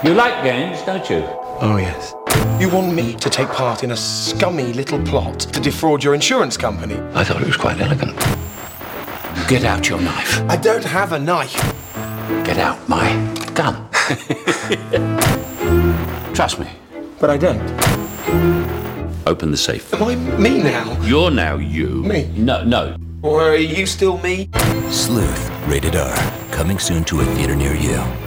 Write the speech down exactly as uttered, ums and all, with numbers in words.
You like games, don't you? Oh, yes. You want me to take part in a scummy little plot to defraud your insurance company? I thought it was quite elegant. Get out your knife. I don't have a knife. Get out my gun. Trust me. But I don't. Open the safe. Am I me now? You're now you. Me? No, no. Or are you still me? Sleuth, rated R. Coming soon to a theater near you.